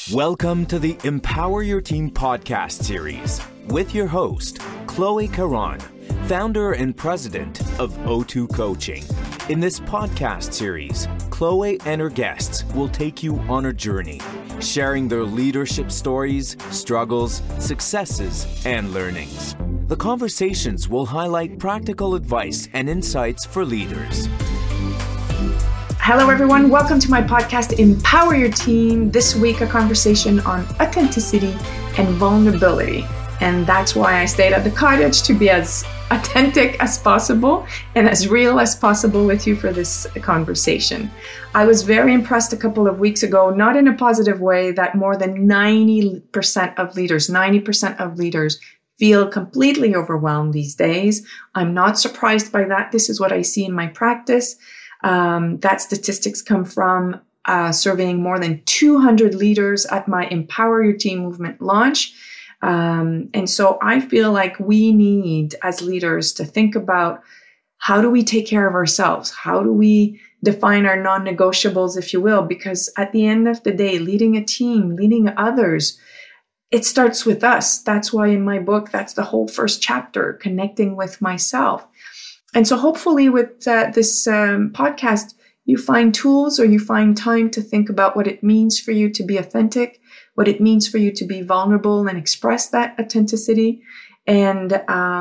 Welcome to the Empower Your Team podcast series with your host, Chloe Caron, founder and president of O2 Coaching. In this podcast series, Chloe and her guests will take you on a journey, sharing their leadership stories, struggles, successes, and learnings. The conversations will highlight practical advice and insights for leaders. Hello, everyone. Welcome to my podcast, Empower Your Team. This week, a conversation on authenticity and vulnerability. And that's why I stayed at the cottage to be as authentic as possible and as real as possible with you for this conversation. I was very impressed a couple of weeks ago, not in a positive way, that more than 90% of leaders feel completely overwhelmed these days. I'm not surprised by that. This is what I see in my practice. That statistics come from surveying more than 200 leaders at my Empower Your Team movement launch. And so I feel like we need, as leaders, to think about how do we take care of ourselves? How do we define our non-negotiables, if you will? Because at the end of the day, leading a team, leading others, it starts with us. That's why in my book, that's the whole first chapter, connecting with myself. And so hopefully with this podcast, you find tools or you find time to think about what it means for you to be authentic, what it means for you to be vulnerable and express that authenticity. And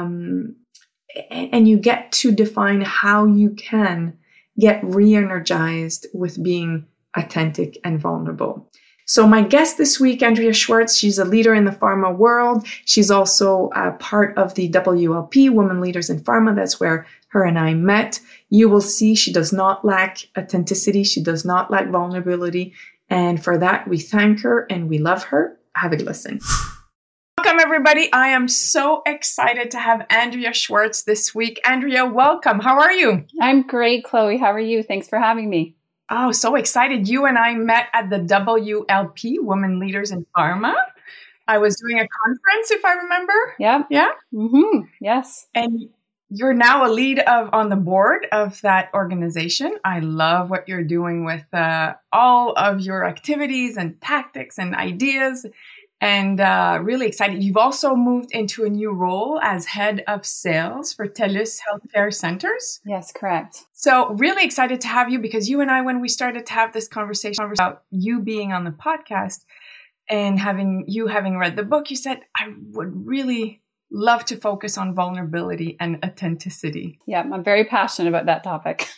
you get to define how you can get re-energized with being authentic and vulnerable. So my guest this week, Andrea Schwartz, she's a leader in the pharma world. She's also part of the WLP, Women Leaders in Pharma. That's where her and I met. You will see she does not lack authenticity. She does not lack vulnerability. And for that, we thank her and we love her. Have a listen. Welcome, everybody. I am so excited to have Andrea Schwartz this week. Andrea, welcome. How are you? I'm great, Chloe. How are you? Thanks for having me. Oh, so excited. You and I met at the WLP, Women Leaders in Pharma. I was doing a conference, if I remember. Yeah. Yeah? Mm-hmm. Yes. And you're now a lead on the board of that organization. I love what you're doing with all of your activities and tactics and ideas. And really excited. You've also moved into a new role as head of sales for TELUS Healthcare Centers. Yes, correct. So really excited to have you, because you and I, when we started to have this conversation about you being on the podcast and having read the book, you said, I would really love to focus on vulnerability and authenticity. Yeah, I'm very passionate about that topic.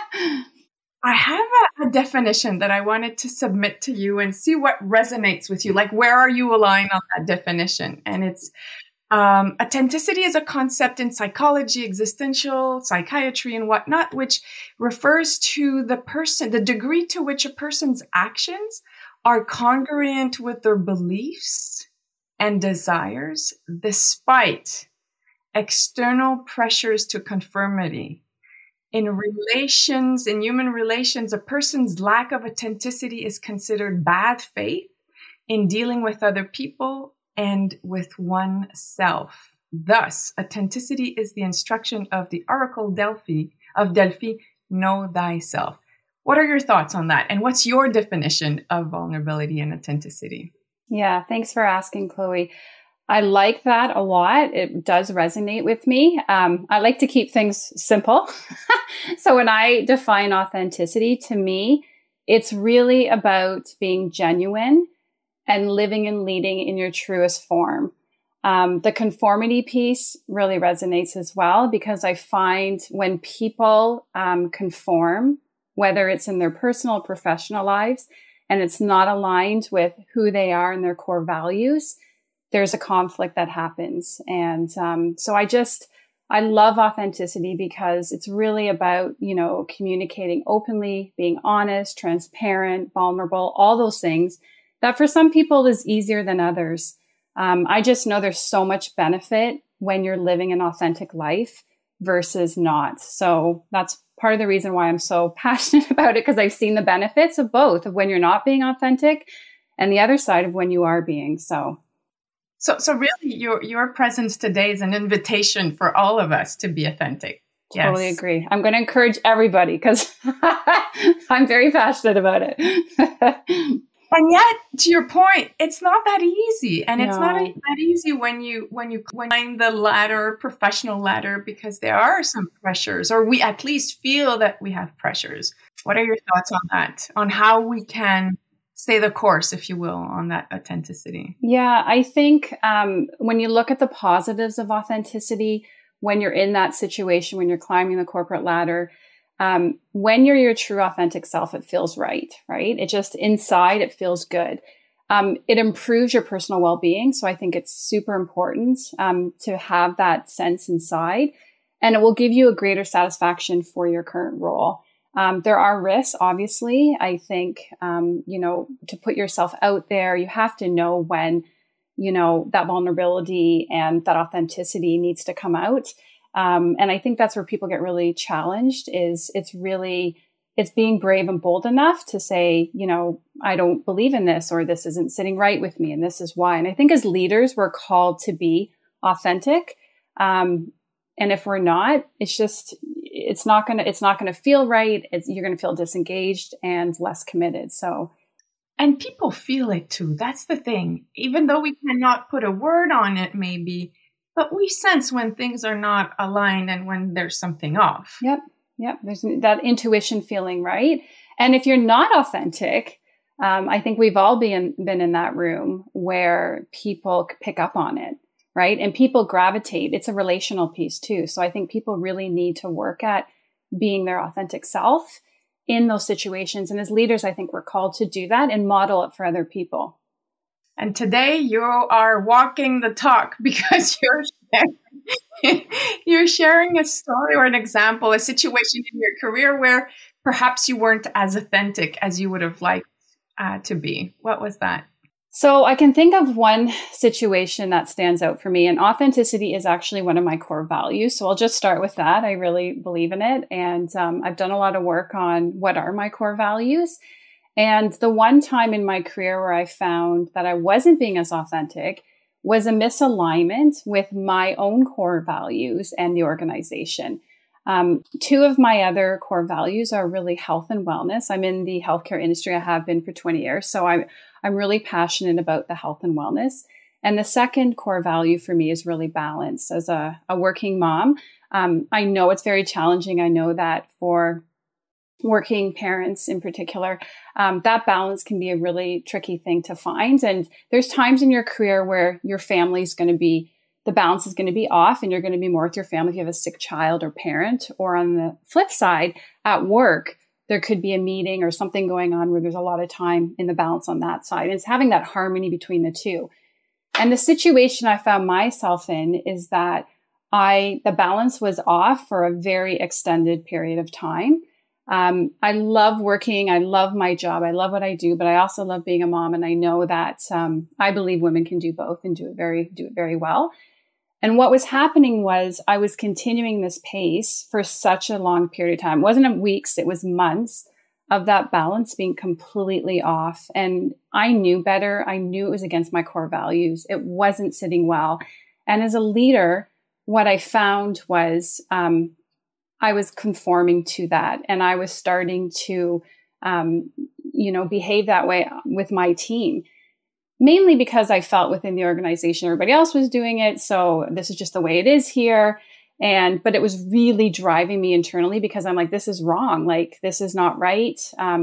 I have a definition that I wanted to submit to you and see what resonates with you. Like, where are you aligned on that definition? And it's authenticity is a concept in psychology, existential psychiatry, and whatnot, which refers to the degree to which a person's actions are congruent with their beliefs and desires, despite external pressures to conformity. In human relations, a person's lack of authenticity is considered bad faith in dealing with other people and with oneself. Thus, authenticity is the instruction of the Oracle Delphi, know thyself. What are your thoughts on that? And what's your definition of vulnerability and authenticity? Yeah, thanks for asking, Chloe. I like that a lot. It does resonate with me. I like to keep things simple. So when I define authenticity, to me, it's really about being genuine and living and leading in your truest form. The conformity piece really resonates as well, because I find when people conform, whether it's in their personal or professional lives, and it's not aligned with who they are and their core values, there's a conflict that happens. And so I love authenticity, because it's really about, communicating openly, being honest, transparent, vulnerable, all those things that for some people is easier than others. I just know there's so much benefit when you're living an authentic life versus not. So that's part of the reason why I'm so passionate about it, because I've seen the benefits of both, of when you're not being authentic and the other side of when you are being. So really your presence today is an invitation for all of us to be authentic. Yes. Totally agree. I'm going to encourage everybody, because I'm very passionate about it. And yet, to your point, it's not that easy. And it's not No. that easy when you climb the ladder, professional ladder, because there are some pressures, or we at least feel that we have pressures. What are your thoughts on that? On how we can stay the course, if you will, on that authenticity? Yeah, I think when you look at the positives of authenticity, when you're in that situation, when you're climbing the corporate ladder, when you're your true authentic self, it feels right? It just inside, it feels good. It improves your personal well-being. So I think it's super important to have that sense inside, and it will give you a greater satisfaction for your current role. There are risks, obviously. I think, to put yourself out there, you have to know when, that vulnerability and that authenticity needs to come out. And I think that's where people get really challenged is it's being brave and bold enough to say, I don't believe in this, or this isn't sitting right with me, and this is why. And I think as leaders, we're called to be authentic. And if we're not, it's not going to feel right. You're going to feel disengaged and less committed. So, and people feel it too. That's the thing. Even though we cannot put a word on it, maybe, but we sense when things are not aligned and when there's something off. Yep. There's that intuition feeling, right? And if you're not authentic, I think we've all been in that room where people pick up on it, right? And people gravitate. It's a relational piece too. So I think people really need to work at being their authentic self in those situations. And as leaders, I think we're called to do that and model it for other people. And today you are walking the talk because you're sharing a story or an example, a situation in your career where perhaps you weren't as authentic as you would have liked to be. What was that? So I can think of one situation that stands out for me, and authenticity is actually one of my core values. So I'll just start with that. I really believe in it. And I've done a lot of work on what are my core values. And the one time in my career where I found that I wasn't being as authentic was a misalignment with my own core values and the organization. Two of my other core values are really health and wellness. I'm in the healthcare industry. I have been for 20 years. So I'm really passionate about the health and wellness. And the second core value for me is really balance. As a working mom, I know it's very challenging. I know that for working parents in particular, that balance can be a really tricky thing to find. And there's times in your career where your family's going to be, the balance is going to be off and you're going to be more with your family if you have a sick child or parent. Or on the flip side, at work, there could be a meeting or something going on where there's a lot of time in the balance on that side. And it's having that harmony between the two. And the situation I found myself in is that the balance was off for a very extended period of time. I love working. I love my job. I love what I do, but I also love being a mom. And I know that I believe women can do both and do it very well. And what was happening was I was continuing this pace for such a long period of time. It wasn't weeks, it was months of that balance being completely off. And I knew better. I knew it was against my core values. It wasn't sitting well. And as a leader, what I found was I was conforming to that, and I was starting to, behave that way with my team, mainly because I felt within the organization everybody else was doing it. So this is just the way it is here. But it was really driving me internally because I'm like, this is wrong. Like, this is not right.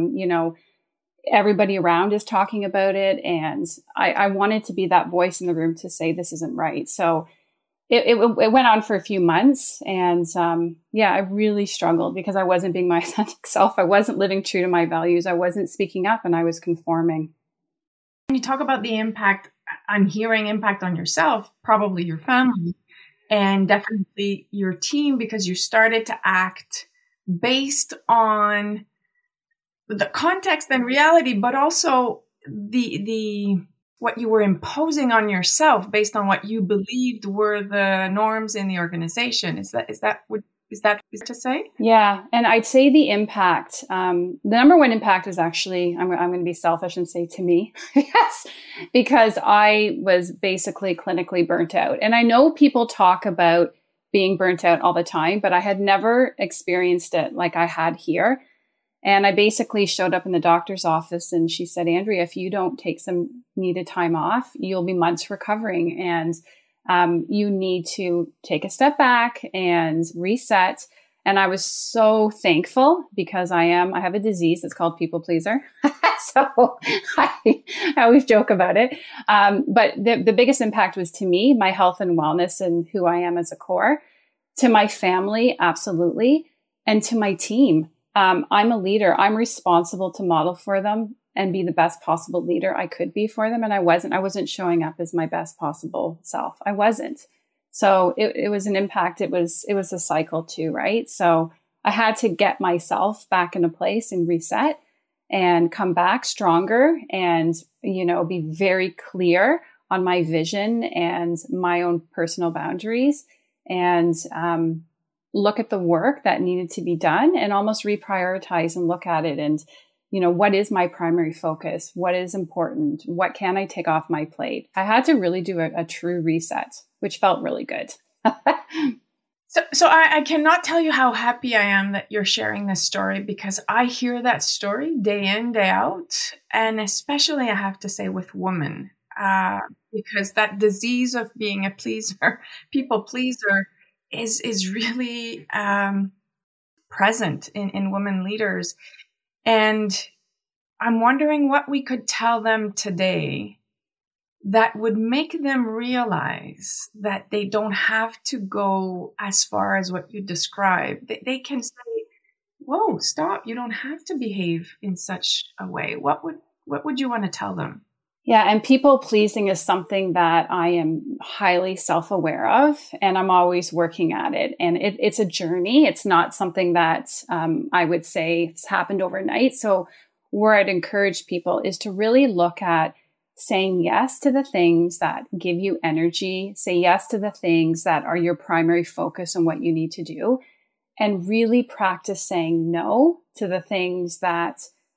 Everybody around is talking about it. And I wanted to be that voice in the room to say, this isn't right. So it went on for a few months. And I really struggled because I wasn't being my authentic self. I wasn't living true to my values. I wasn't speaking up, and I was conforming. When you talk about the impact, I'm hearing impact on yourself, probably your family, and definitely your team, because you started to act based on the context and reality, but also the what you were imposing on yourself based on what you believed were the norms in the organization. Is that to say? Yeah. And I'd say the impact, the number one impact is actually, I'm going to be selfish and say to me, yes, because I was basically clinically burnt out. And I know people talk about being burnt out all the time, but I had never experienced it like I had here. And I basically showed up in the doctor's office and she said, Andrea, if you don't take some needed time off, you'll be months recovering. And you need to take a step back and reset. And I was so thankful because I have a disease that's called people pleaser. So I always joke about it. But the biggest impact was to me, my health and wellness and who I am as a core, to my family, absolutely. And to my team. I'm a leader. I'm responsible to model for them and be the best possible leader I could be for them. And I wasn't showing up as my best possible self. I wasn't. So it was an impact. It was a cycle too, right? So I had to get myself back into place and reset and come back stronger and, be very clear on my vision and my own personal boundaries and, look at the work that needed to be done and almost reprioritize and look at it. And, what is my primary focus? What is important? What can I take off my plate? I had to really do a true reset, which felt really good. So I cannot tell you how happy I am that you're sharing this story because I hear that story day in, day out. And especially, I have to say, with women, because that disease of being a pleaser, people pleaser, is really present in women leaders. And I'm wondering what we could tell them today that would make them realize that they don't have to go as far as what you described. They can say, whoa, stop. You don't have to behave in such a way. What would you want to tell them? Yeah. And people pleasing is something that I am highly self-aware of, and I'm always working at it. And it's a journey. It's not something that I would say has happened overnight. So where I'd encourage people is to really look at saying yes to the things that give you energy, say yes to the things that are your primary focus on what you need to do, and really practice saying no to the things that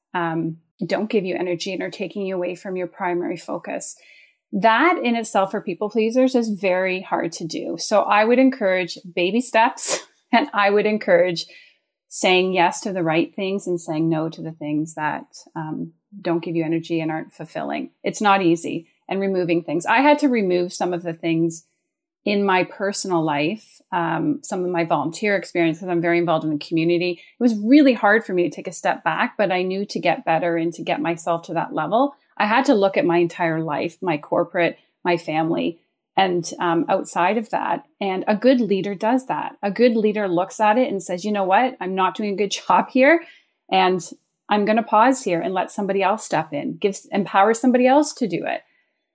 don't give you energy and are taking you away from your primary focus. That in itself for people pleasers is very hard to do. So I would encourage baby steps, and I would encourage saying yes to the right things and saying no to the things that don't give you energy and aren't fulfilling. It's not easy. And removing things. I had to remove some of the things in my personal life, some of my volunteer experience, because I'm very involved in the community. It was really hard for me to take a step back, but I knew to get better and to get myself to that level, I had to look at my entire life, my corporate, my family, and outside of that. And a good leader does that. A good leader looks at it and says, you know what, I'm not doing a good job here. And I'm going to pause here and let somebody else step in, empower somebody else to do it.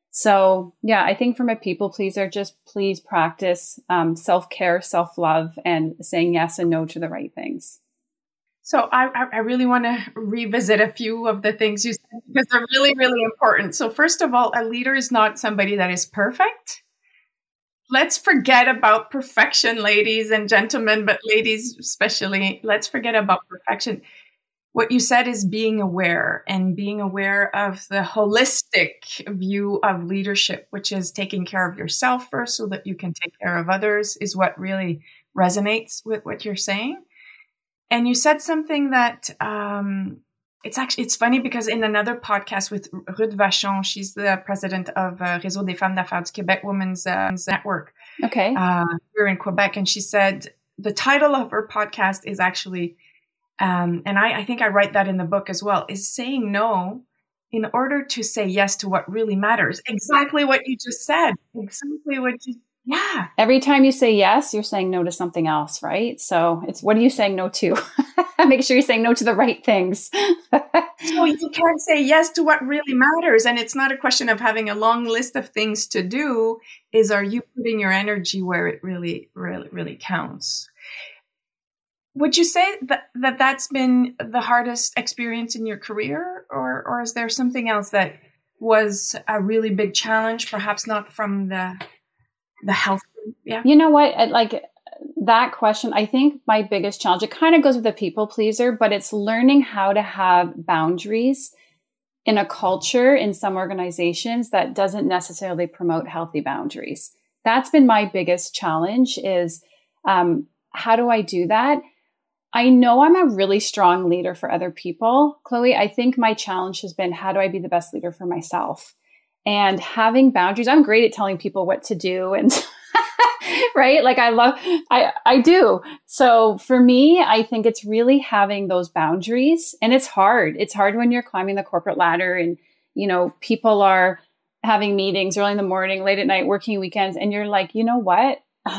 So yeah, I think from a people pleaser, just please practice self-care, self-love, and saying yes and no to the right things. So I really want to revisit a few of the things you said because they're really, really important. So first of all, a leader is not somebody that is perfect. Let's forget about perfection, ladies and gentlemen, but ladies especially, let's forget about perfection. What you said is being aware and being aware of the holistic view of leadership, which is taking care of yourself first so that you can take care of others, is what really resonates with what you're saying. And you said something that it's funny because in another podcast with Ruth Vachon, she's the president of Réseau des Femmes d'Affaires du Québec Women's Network. Okay. Here in Quebec. And she said the title of her podcast is actually, and I think I write that in the book as well, is saying no in order to say yes to what really matters. Exactly what you just said. Yeah. Every time you say yes, you're saying no to something else, right? So it's, what are you saying no to? Make sure you're saying no to the right things. So you can't say yes to what really matters. And it's not a question of having a long list of things to do. Are you putting your energy where it really, really, really counts? Would you say that that's been the hardest experience in your career? Or is there something else that was a really big challenge, perhaps not from the health? Yeah. You know what? Like that question, I think my biggest challenge, it kind of goes with the people pleaser, but it's learning how to have boundaries in a culture in some organizations that doesn't necessarily promote healthy boundaries. That's been my biggest challenge is how do I do that? I know I'm a really strong leader for other people, Chloe. I think my challenge has been, how do I be the best leader for myself? And having boundaries. I'm great at telling people what to do and right? Like I do. So for me, I think it's really having those boundaries, and it's hard. It's hard when you're climbing the corporate ladder and, people are having meetings early in the morning, late at night, working weekends. And you're like, you know what?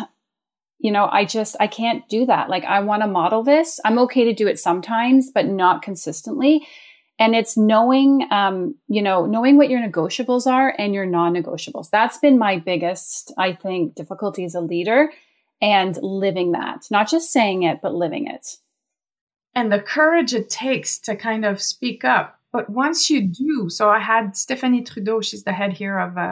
I can't do that. Like, I want to model this. I'm okay to do it sometimes, but not consistently. And it's knowing what your negotiables are and your non-negotiables. That's been my biggest, I think, difficulty as a leader, and living that, not just saying it, but living it. And the courage it takes to kind of speak up. But once you do, so I had Stéphanie Trudeau, she's the head here of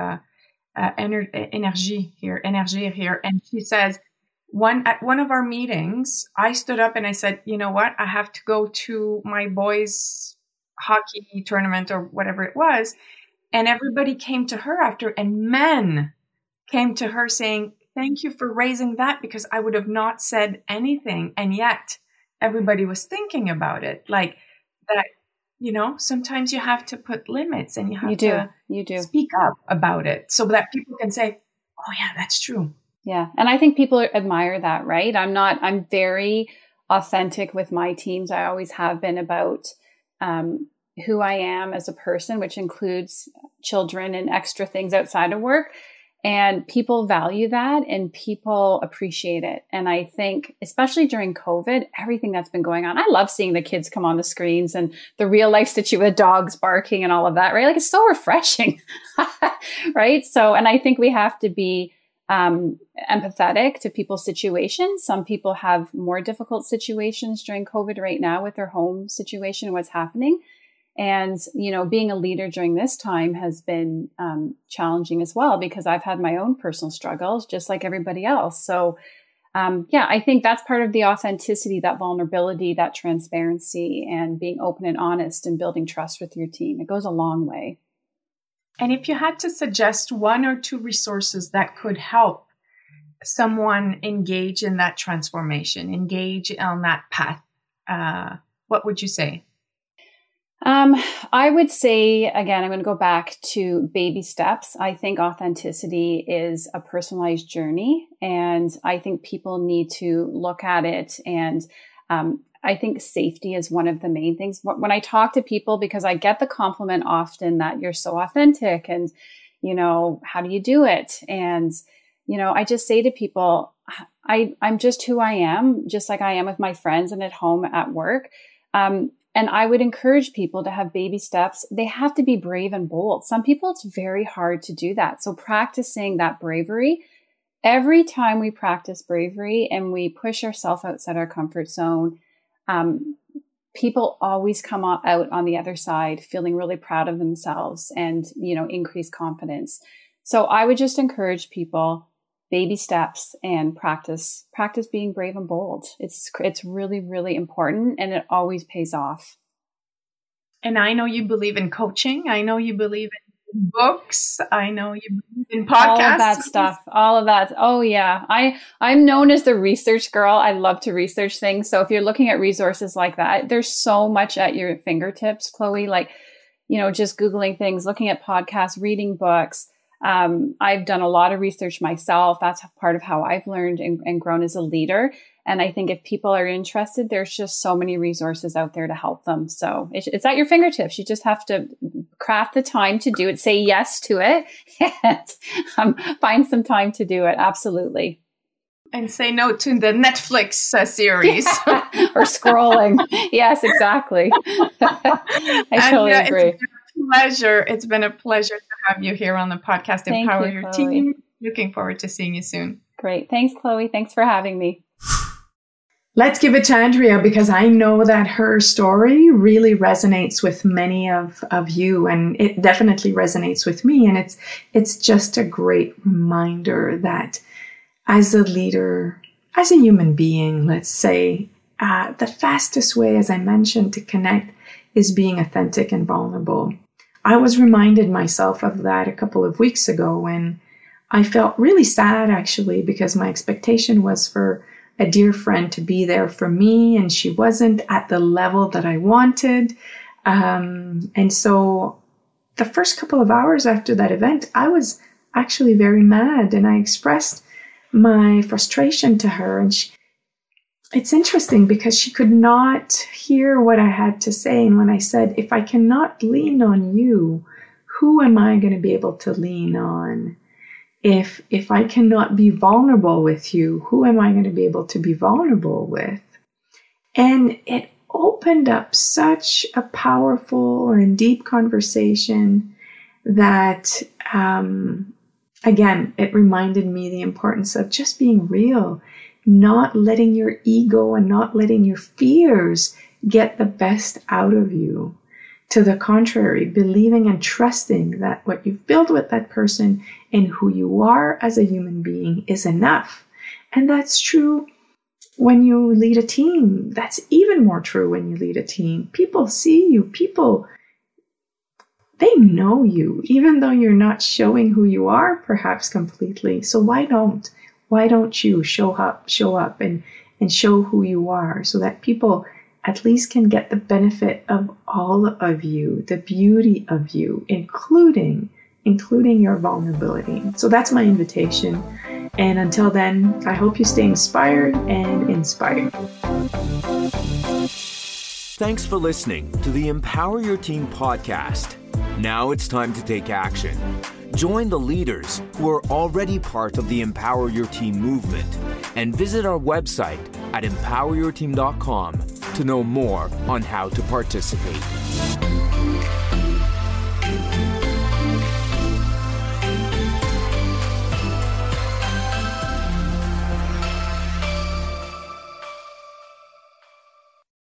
Énergie here, and she says, at one of our meetings, I stood up and I said, you know what, I have to go to my boys' hockey tournament or whatever it was. And everybody came to her after, and men came to her saying, thank you for raising that, because I would have not said anything. And yet everybody was thinking about it. Like that, sometimes you have to put limits, and you have to speak up about it so that people can say, oh yeah, that's true. Yeah. And I think people admire that, right? I'm very authentic with my teams. I always have been about who I am as a person, which includes children and extra things outside of work. And people value that, and people appreciate it. And I think, especially during COVID, everything that's been going on, I love seeing the kids come on the screens and the real life situation with dogs barking and all of that, right? Like, it's so refreshing, right? So, and I think we have to be empathetic to people's situations. Some people have more difficult situations during COVID right now with their home situation and what's happening. And, being a leader during this time has been challenging as well, because I've had my own personal struggles, just like everybody else. So, I think that's part of the authenticity, that vulnerability, that transparency, and being open and honest and building trust with your team. It goes a long way. And if you had to suggest one or two resources that could help someone engage in that transformation, engage on that path, what would you say? I would say, again, I'm going to go back to baby steps. I think authenticity is a personalized journey, and I think people need to look at it. And I think safety is one of the main things. When I talk to people, because I get the compliment often that you're so authentic and, how do you do it? And, I just say to people, I'm just who I am, just like I am with my friends and at home, at work. And I would encourage people to have baby steps. They have to be brave and bold. Some people, it's very hard to do that. So practicing that bravery, every time we practice bravery and we push ourselves outside our comfort zone, people always come out on the other side feeling really proud of themselves and, increase confidence. So I would just encourage people, baby steps, and practice being brave and bold. It's really, really important, and it always pays off. And I know you believe in coaching. I know you believe in books. I know you believe in podcasts. All of that stuff. All of that. Oh yeah. I'm known as the research girl. I love to research things. So if you're looking at resources like that, there's so much at your fingertips, Chloe, like, just Googling things, looking at podcasts, reading books. I've done a lot of research myself. That's part of how I've learned and grown as a leader. And I think if people are interested, there's just so many resources out there to help them. So it's at your fingertips. You just have to craft the time to do it, say yes to it, and find some time to do it. Absolutely. And say no to the Netflix series. Or scrolling. Yes, exactly. I totally agree. It's been a pleasure to have you here on the podcast, Empower Your Team. Looking forward to seeing you soon. Great. Thanks, Chloe. Thanks for having me. Let's give it to Andrea, because I know that her story really resonates with many of you, and it definitely resonates with me. And it's just a great reminder that as a leader, as a human being, let's say, the fastest way, as I mentioned, to connect is being authentic and vulnerable. I was reminded myself of that a couple of weeks ago when I felt really sad, actually, because my expectation was for a dear friend to be there for me, and she wasn't at the level that I wanted. And so the first couple of hours after that event, I was actually very mad, and I expressed my frustration to her. And it's interesting because she could not hear what I had to say. And when I said, if I cannot lean on you, who am I going to be able to lean on? If I cannot be vulnerable with you, who am I going to be able to be vulnerable with? And it opened up such a powerful and deep conversation that, again, it reminded me the importance of just being real, not letting your ego and not letting your fears get the best out of you. To the contrary, believing and trusting that what you've built with that person and who you are as a human being is enough. And that's true when you lead a team. That's even more true when you lead a team. People see you. They know you, even though you're not showing who you are perhaps completely. So why don't you show up and show who you are, so that people at least can get the benefit of all of you, the beauty of you, including your vulnerability. So that's my invitation. And until then, I hope you stay inspired and inspired. Thanks for listening to the Empower Your Team podcast. Now it's time to take action. Join the leaders who are already part of the Empower Your Team movement and visit our website at empoweryourteam.com to know more on how to participate.